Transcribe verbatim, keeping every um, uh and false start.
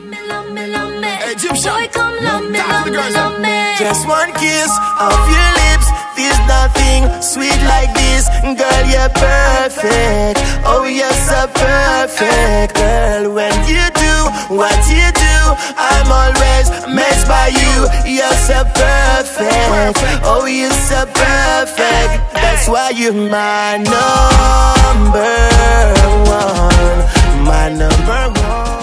Egyptian. Boy, come love me, love me, love me. Just one kiss of your lips, there's nothing sweet like this. Girl, you're perfect. Oh, you're so perfect. Girl, when you do what you do, I'm always amazed by you. You're so perfect. Oh, you're so perfect. That's why you're my number one. My number one.